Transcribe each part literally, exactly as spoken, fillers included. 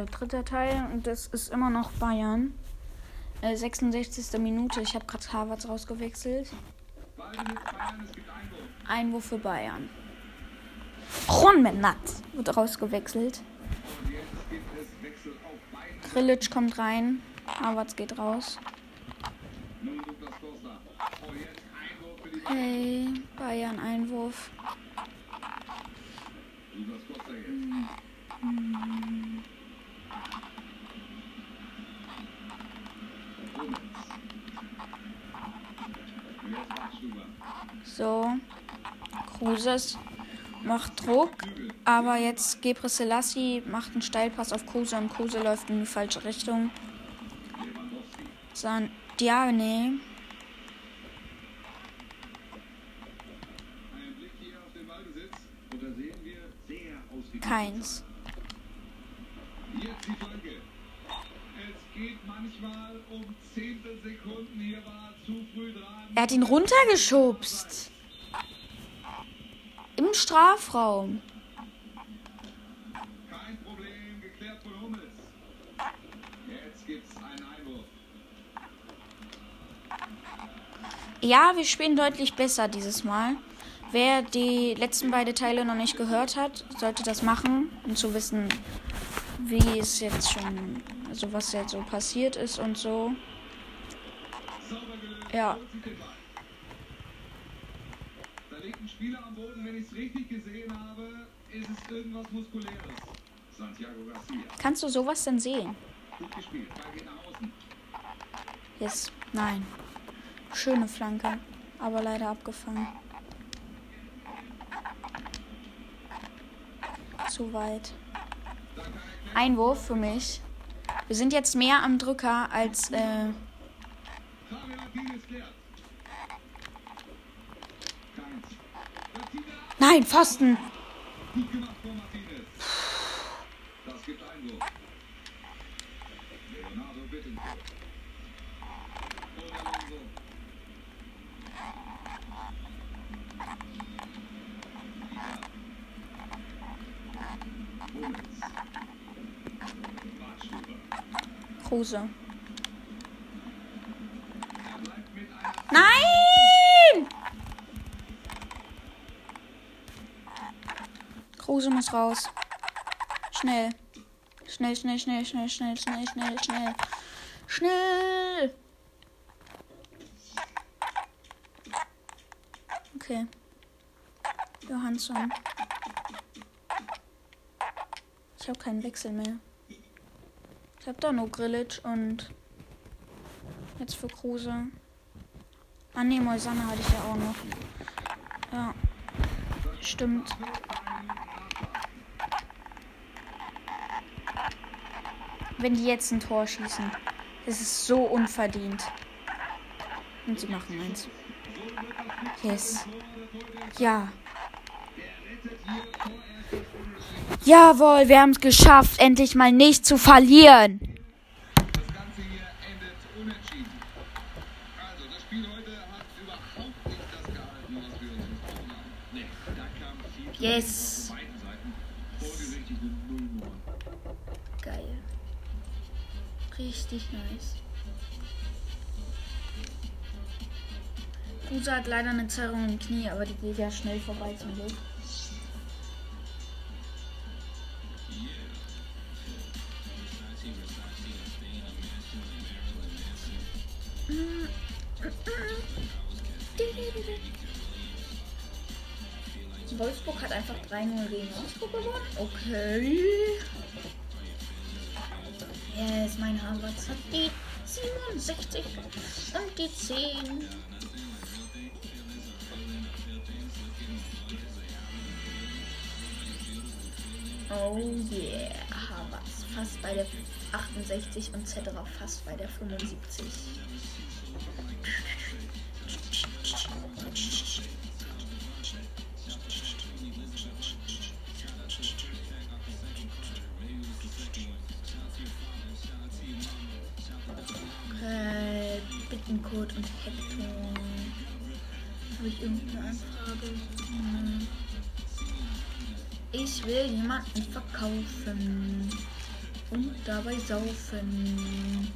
äh, dritter Teil und das ist immer noch Bayern. Äh, sechsundsechzigste Minute. Ich habe gerade Havertz rausgewechselt. Einwurf für Bayern. Ronmenat wird rausgewechselt. Grillitsch kommt rein. Havertz geht raus. Hey, Bayern Einwurf. Hm. Hm. So, Kruse macht Druck, aber jetzt Gebre Selassie macht einen Steilpass auf Kruse und Kruse läuft in die falsche Richtung. San Diane. Keins. Jetzt die Flanke. Es geht manchmal um Zehntelsekunden. Hier war zu früh dran. Er hat ihn runtergeschubst. Im Strafraum. Kein Problem, geklärt von Hummels. Jetzt gibt's einen Einwurf. Ja, wir spielen deutlich besser dieses Mal. Wer die letzten beiden Teile noch nicht gehört hat, sollte das machen, um zu wissen, wie es jetzt schon, also was jetzt so passiert ist und so. Ja. Da liegt ein Spieler am Boden, wenn ich es richtig gesehen habe, ist es irgendwas Muskuläres. Santiago Garcia. Kannst du sowas denn sehen? Gut gespielt, Ball geht nach außen. Yes, nein. Schöne Flanke, aber leider abgefangen. Zu weit. Einwurf für mich. Wir sind jetzt mehr am Drücker als äh Nein, Pfosten. Kruse. Nein! Kruse muss raus. Schnell. Schnell, schnell, schnell, schnell, schnell, schnell, schnell, schnell. Schnell! Okay. Johansson. Ich habe keinen Wechsel mehr. Ich habe da nur Grillitsch und jetzt für Kruse. Ah ne, Moisanne hatte ich ja auch noch. Ja, stimmt. Wenn die jetzt ein Tor schießen, das ist so unverdient. Und sie machen eins. Yes. Ja. Jawohl, wir haben es geschafft, endlich mal nicht zu verlieren. Das Ganze hier endet unentschieden. Also, das Spiel heute hat überhaupt nicht das gehalten, was wir uns versprochen haben. Nee, da kam viel Yes. von beiden Seiten. Vorgerichtet mit null Null. Geil. Richtig nice. Kruse hat leider eine Zerrung im Knie, aber die geht ja schnell vorbei zum Glück. Wolfsburg hat einfach drei null gegen Wolfsburg gewonnen. Okay. Yes, mein Havertz hat die siebenundsechzig und die zehn. Oh yeah, Havertz fast bei der achtundsechzig und Cetera fast bei der fünfundsiebzig. Okay, Bittenkurt und Hector. Habe ich irgendeine Anfrage? Hm. Ich will jemanden verkaufen. und dabei saufen.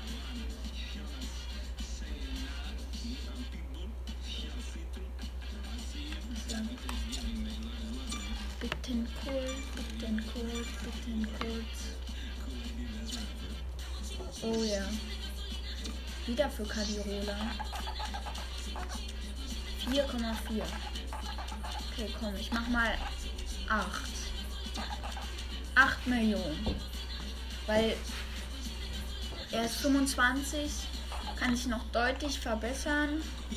Bitten kurz, bitten kurz, bitten kurz. Oh ja. Wieder für Cadirola. vier Komma vier. Okay, komm, ich mach mal acht. acht Millionen. Weil er ist fünfundzwanzig, kann sich noch deutlich verbessern.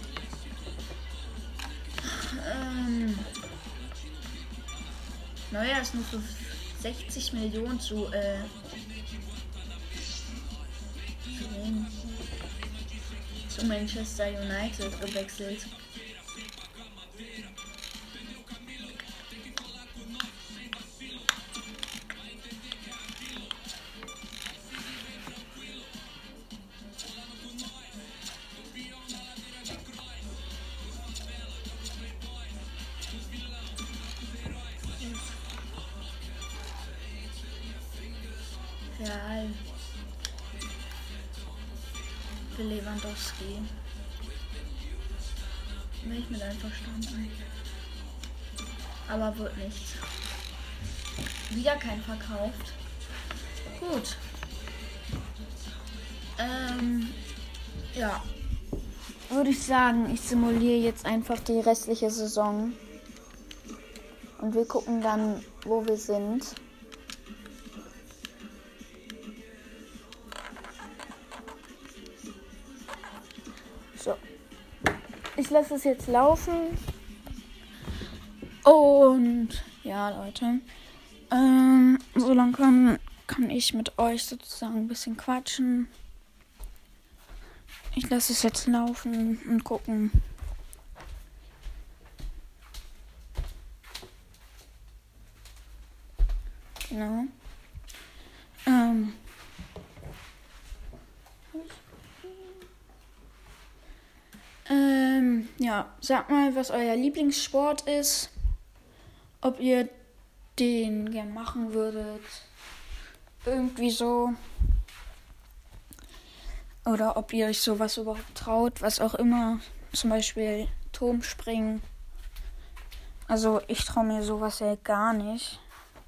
Ähm, Neuer ist nur für sechzig Millionen zu, äh, zu Manchester United gewechselt. Real. Für Lewandowski. Bin ich mit einverstanden. Aber wird nicht. Wieder kein verkauft. Gut. Ähm, ja. Würde ich sagen, ich simuliere jetzt einfach die restliche Saison. Und wir gucken dann, wo wir sind. So. Ich lasse es jetzt laufen. Und ja, Leute. Ähm, so lange kann, kann ich mit euch sozusagen ein bisschen quatschen. Ich lasse es jetzt laufen und gucken. Genau. Ähm. Ähm, ja, sagt mal, was euer Lieblingssport ist. Ob ihr den gern machen würdet. Irgendwie so. Oder ob ihr euch sowas überhaupt traut, was auch immer. Zum Beispiel Turmspringen. Also ich traue mir sowas ja gar nicht.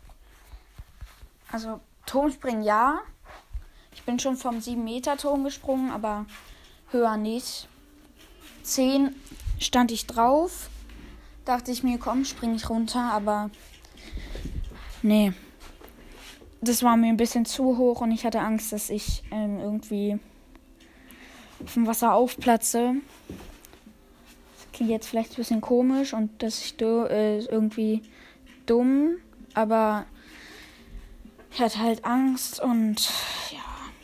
Also Turmspringen ja. Ich bin schon vom sieben Meter Turm gesprungen, aber höher nicht. zehn stand ich drauf. Dachte ich mir, komm, spring ich runter, aber nee. Das war mir ein bisschen zu hoch und ich hatte Angst, dass ich ähm, irgendwie vom Wasser aufplatze. Das klingt jetzt vielleicht ein bisschen komisch und dass ich do, äh, irgendwie dumm, aber ich hatte halt Angst und ja.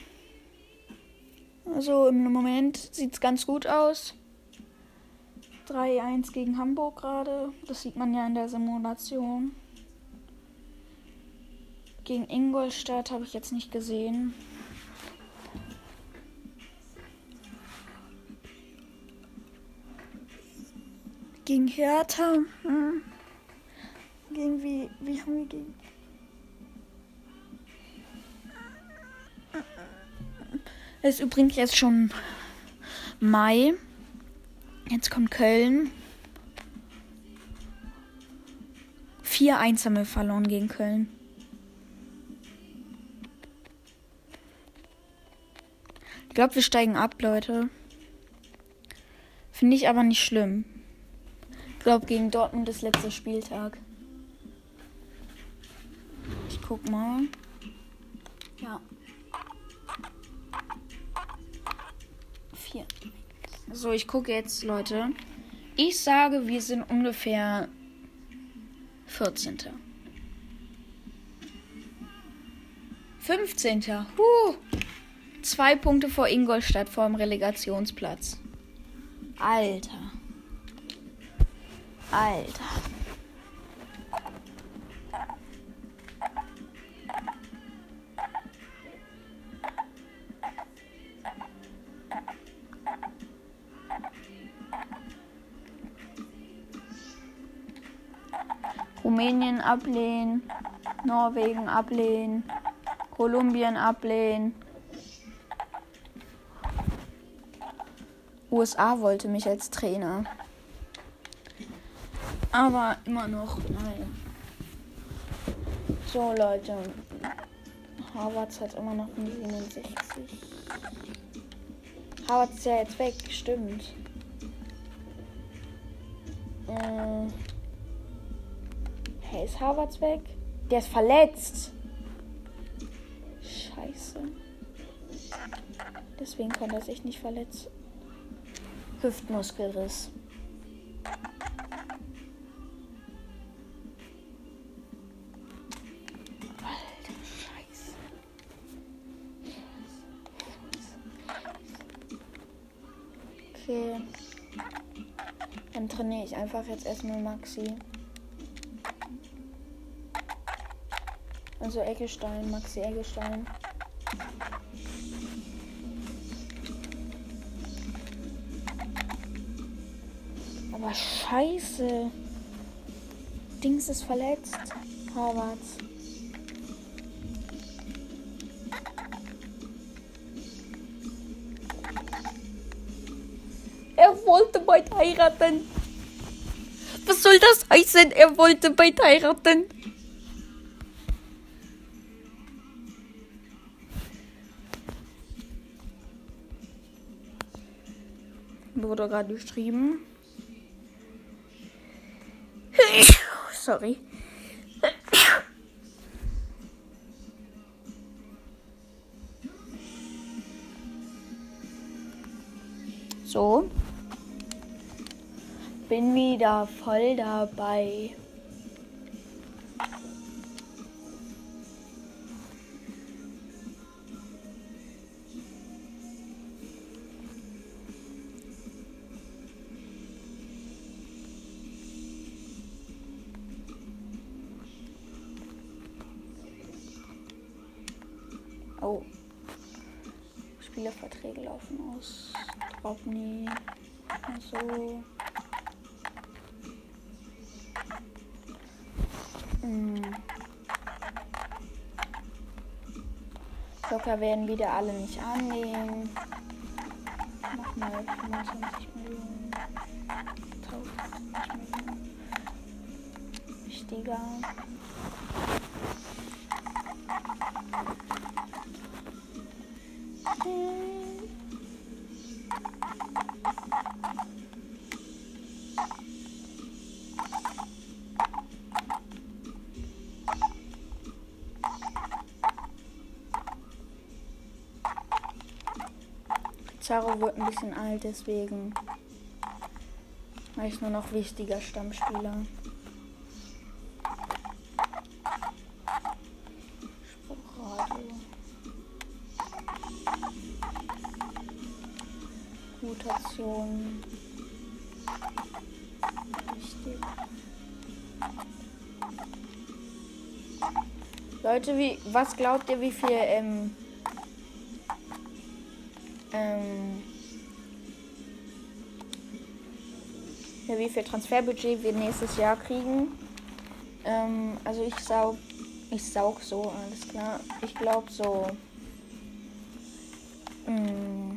Also im Moment sieht es ganz gut aus. drei eins gegen Hamburg gerade. Das sieht man ja in der Simulation. Gegen Ingolstadt habe ich jetzt nicht gesehen. Gegen Hertha. Hm. Gegen wie, wie haben wir gegen... Es ist übrigens jetzt schon Mai. Jetzt kommt Köln. vier eins haben wir verloren gegen Köln. Ich glaube, wir steigen ab, Leute. Finde ich aber nicht schlimm. Ich glaube, gegen Dortmund ist letzter Spieltag. Ich guck mal. Ja. vier. So, ich gucke jetzt, Leute. Ich sage, wir sind ungefähr vierzehnter fünfzehnter Huh. Zwei Punkte vor Ingolstadt vor dem Relegationsplatz. Alter. Alter. Rumänien ablehnen, Norwegen ablehnen, Kolumbien ablehnen. U S A wollte mich als Trainer. Aber immer noch nein. So, Leute. Harvard hat immer noch eine siebenundsechzig. Harvard ist ja jetzt weg, stimmt. Äh. Hey, ist Harvard weg? Der ist verletzt. Scheiße. Deswegen konnte er sich nicht verletzen. Hüftmuskelriss. Alter, Scheiße. Okay. Dann trainiere ich einfach jetzt erstmal Maxi. Also Eggestein, Maxi Eggestein. Aber scheiße. Dings ist verletzt. Harvard. Er wollte bald heiraten. Was soll das heißen? Er wollte bald heiraten. Wurde gerade geschrieben. Sorry. So. Bin wieder voll dabei. Oh. Spielerverträge laufen aus. Drobny. Also. Hm. Locker werden wieder alle nicht annehmen. Nochmal fünfundzwanzig Millionen. tausend Millionen. Wichtiger. Pizarro wird ein bisschen alt, deswegen war ich nur noch wichtiger Stammspieler. Sportradio. Mutation. Wichtig. Leute, wie, was glaubt ihr, wie viel ähm, ähm, ja, wie viel Transferbudget wir nächstes Jahr kriegen? Ähm, also ich saug, ich saug so, alles klar. Ich glaube so, mh,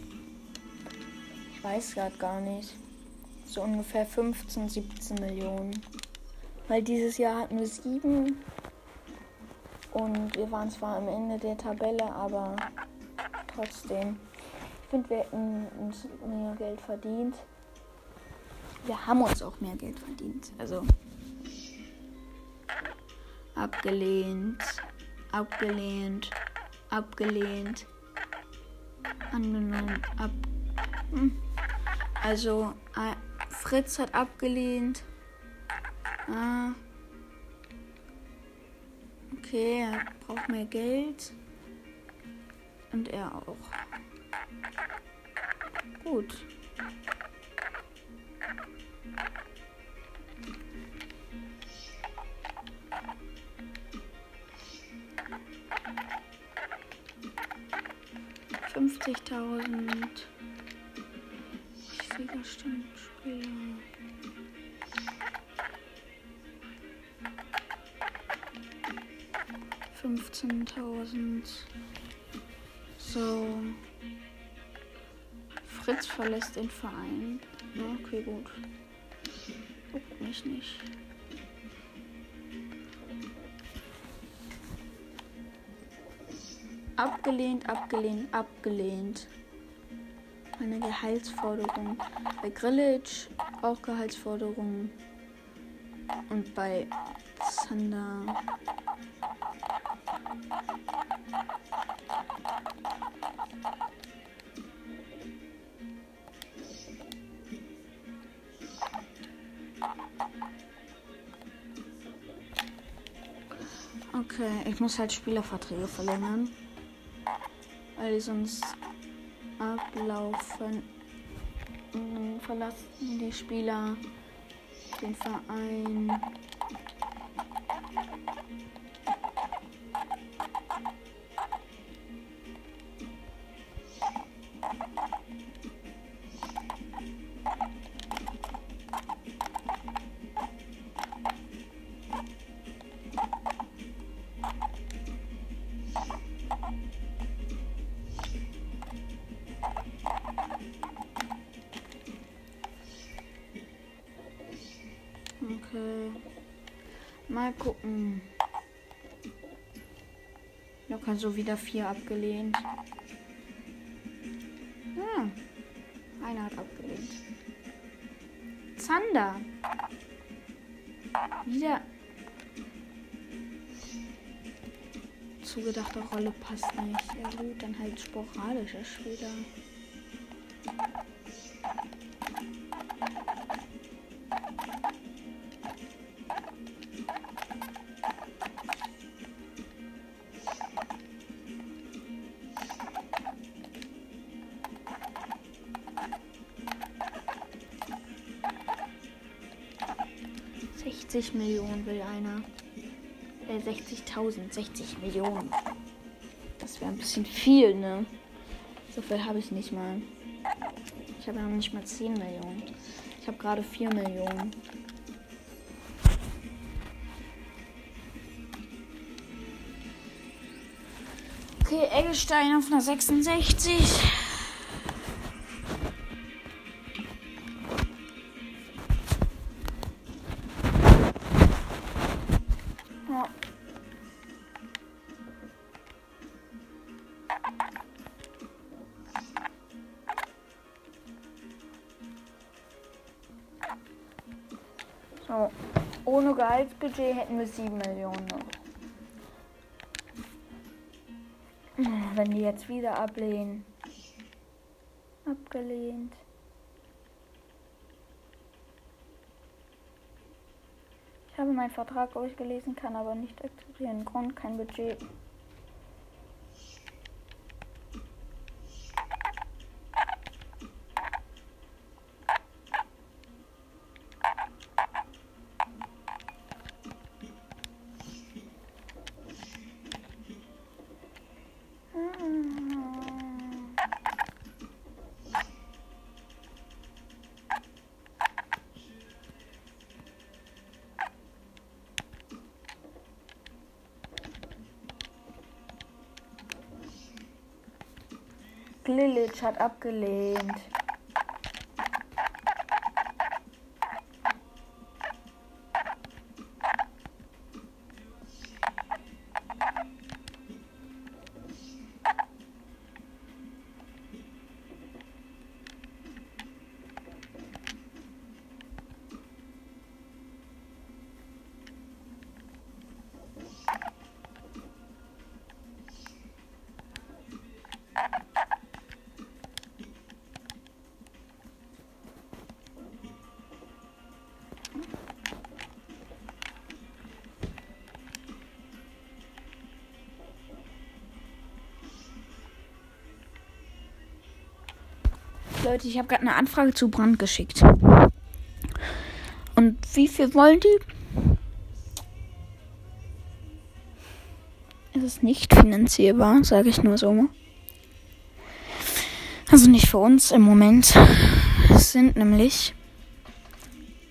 ich weiß gerade gar nicht, so ungefähr fünfzehn, siebzehn Millionen. Weil dieses Jahr hatten wir sieben und wir waren zwar am Ende der Tabelle, aber trotzdem. Ich finde, wir hätten uns mehr Geld verdient. Wir haben uns auch mehr Geld verdient. Also abgelehnt, abgelehnt, abgelehnt, angenommen, ab. Hm. Also äh, Fritz hat abgelehnt. Ah. Okay, er braucht mehr Geld. Und er auch. Gut. fünfzigtausend. Wichtiger Stammspieler. fünfzehntausend. So. Fritz verlässt den Verein. Ja, okay, gut. Guckt mich nicht. Abgelehnt, abgelehnt, abgelehnt. Eine Gehaltsforderung. Bei Grillitsch auch Gehaltsforderung. Und bei Zander. Okay, ich muss halt Spielerverträge verlängern. Weil die sonst ablaufen. Dann verlassen die Spieler den Verein. Okay. Mal gucken. Locker so wieder vier abgelehnt. Ja. Einer hat abgelehnt. Zander. Wieder. Zugedachte Rolle passt nicht. Ja gut, dann halt sporadischer Spieler. sechzig Millionen will einer. Äh, sechzigtausend, sechzig Millionen. Das wäre ein bisschen viel, ne? So viel habe ich nicht mal. Ich habe ja noch nicht mal zehn Millionen. Ich habe gerade vier Millionen. Okay, Eggestein auf einer sechsundsechzig. So, ohne Gehaltsbudget hätten wir sieben Millionen noch. Wenn die jetzt wieder ablehnen. Abgelehnt. Ich habe meinen Vertrag durchgelesen, kann aber nicht akzeptieren. Grund, kein Budget. Grillitsch hat abgelehnt. Leute, ich habe gerade eine Anfrage zu Brand geschickt. Und wie viel wollen die? Es ist nicht finanzierbar, sage ich nur so. Also nicht für uns im Moment. Es sind nämlich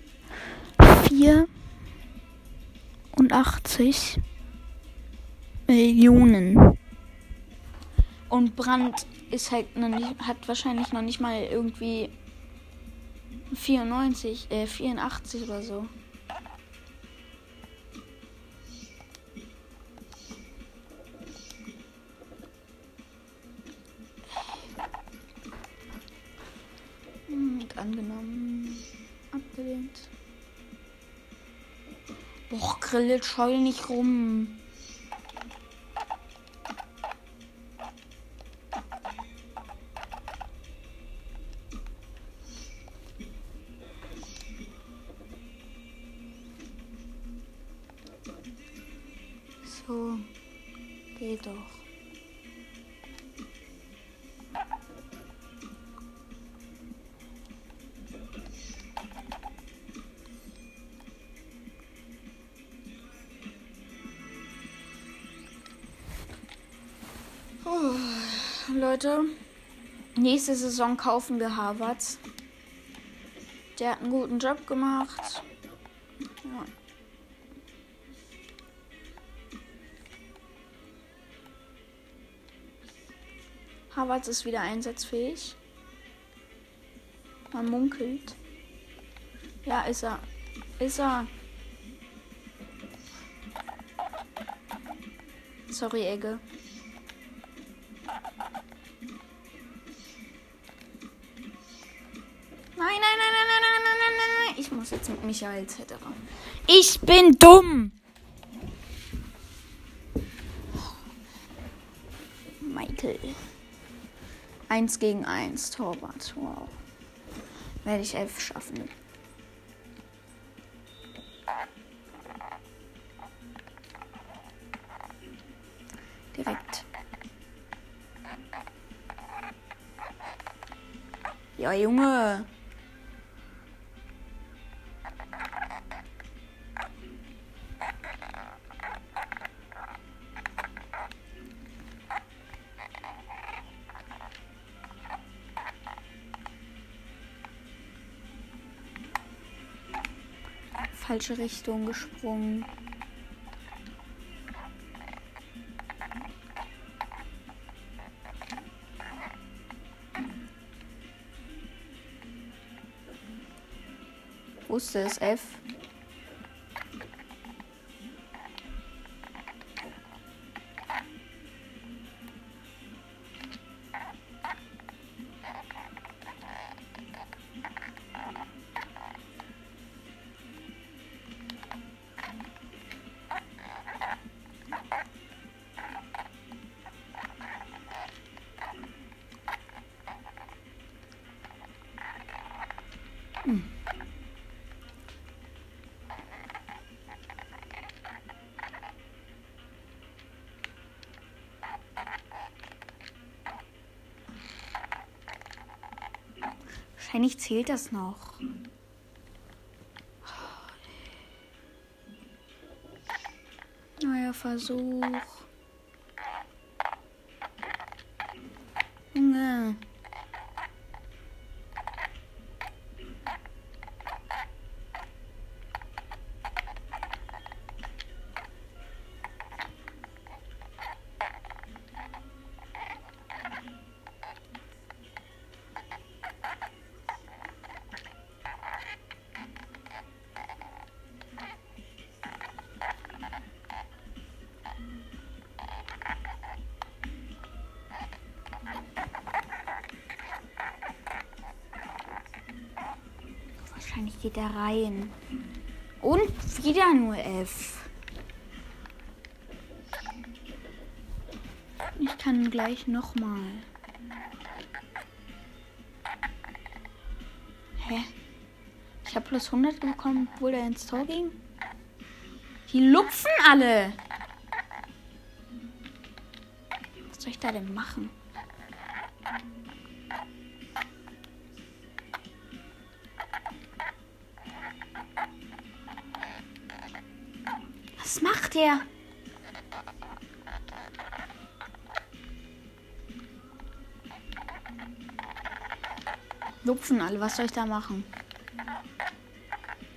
vierundachtzig Millionen. Und Brandt ist halt noch nicht, hat wahrscheinlich noch nicht mal irgendwie vierundneunzig, äh, vierundachtzig oder so. Hm, angenommen. Abgelehnt. Boah, Grillet, scheul nicht rum. So, geht doch. Oh, Leute, nächste Saison kaufen wir Havertz. Der hat einen guten Job gemacht. Ja. Havertz ist wieder einsatzfähig. Man munkelt. Ja, ist er. Ist er. Sorry, Egge. Nein, nein, nein, nein, nein, nein, nein, nein, nein. Ich muss jetzt mit Michael et cetera. Ich bin dumm. Michael. Eins gegen eins. Torwart. Wow. Werde ich elf schaffen. Direkt. Ja, Junge. Falsche Richtung gesprungen. Wusste es, F. Hm. Wahrscheinlich zählt das noch. Neuer Versuch. Junge. Wahrscheinlich geht er rein. Und wieder nur F. Ich kann gleich nochmal. Hä? Ich habe plus hundert bekommen, obwohl er ins Tor ging. Die lupfen alle. Was soll ich da denn machen? Was macht der? Lupfen alle, was soll ich da machen?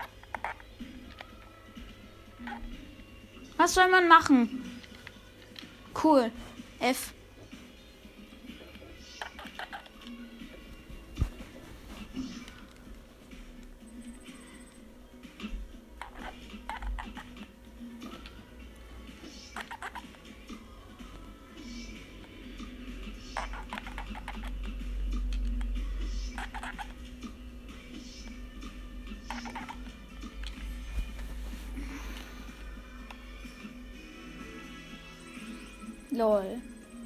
Was soll man machen? cool. F. Lol.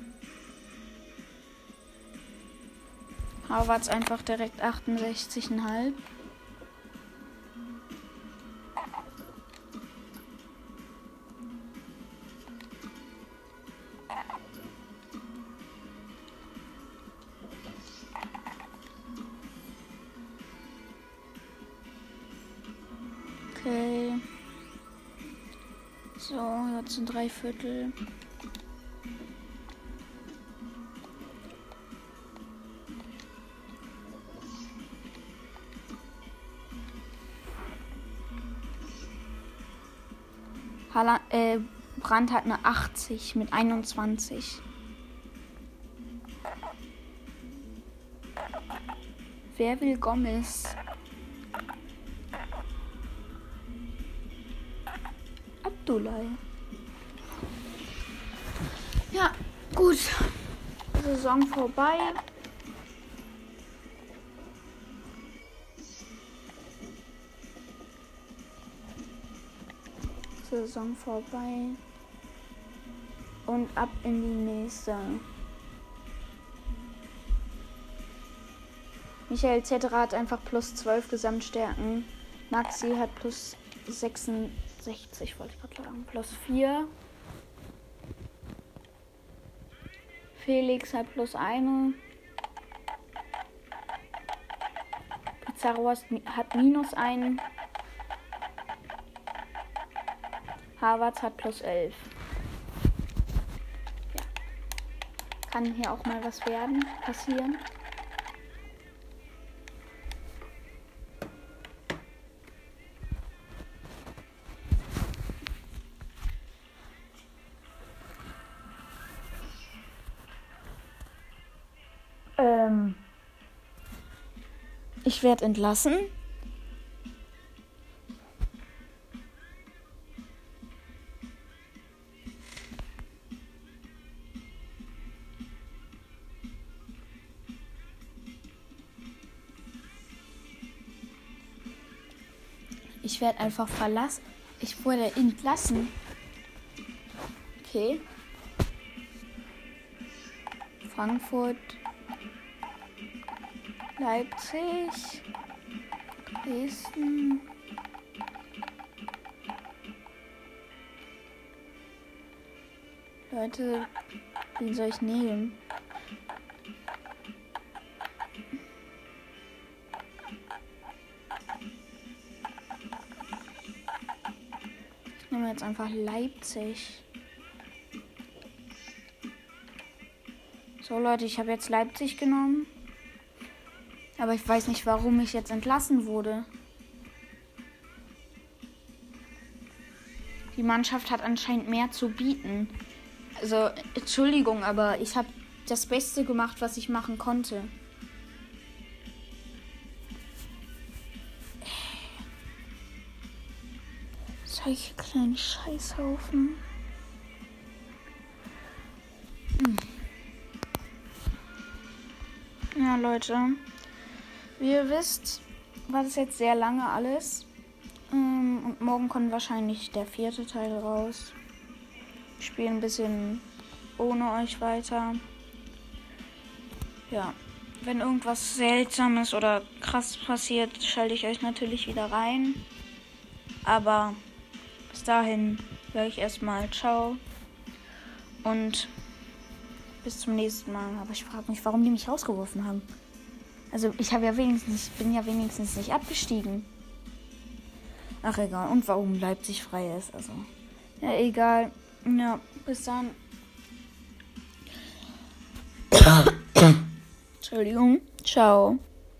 Harvards einfach direkt achtundsechzig Komma fünf. Okay. So, jetzt sind drei Viertel. Haaland, äh, Brandt hat eine achtzig mit einundzwanzig. Wer will Gomez? Abdullah. Ja, gut. Saison vorbei. Saison vorbei. Und ab in die nächste. Michael Zetterer hat einfach plus zwölf Gesamtstärken. Maxi hat plus sechsundsechzig, wollte ich gerade sagen. Plus vier. Felix hat plus eine. Pizarro hat minus einen. Harvards hat plus elf. Ja. Kann hier auch mal was werden, passieren. Ähm. Ich werde entlassen. Ich werde einfach verlassen. Ich wurde entlassen. Okay. Frankfurt. Leipzig. Dresden. Leute, wen soll ich nehmen? Ich nehme jetzt einfach Leipzig. So Leute, ich habe jetzt Leipzig genommen. Aber ich weiß nicht, warum ich jetzt entlassen wurde. Die Mannschaft hat anscheinend mehr zu bieten. Also, Entschuldigung, aber ich habe das Beste gemacht, was ich machen konnte. Solche kleinen Scheißhaufen. Hm. Ja, Leute. Wie ihr wisst, war das jetzt sehr lange alles. Und morgen kommt wahrscheinlich der vierte Teil raus. Ich spiele ein bisschen ohne euch weiter. Ja, wenn irgendwas Seltsames oder krass passiert, schalte ich euch natürlich wieder rein. Aber bis dahin sage ich erstmal ciao und bis zum nächsten Mal. Aber ich frage mich, warum die mich rausgeworfen haben. Also ich habe ja wenigstens, ich bin ja wenigstens nicht abgestiegen. Ach egal. Und warum Leipzig frei ist. Also ja, egal. Ja, bis dann. Entschuldigung. Ciao.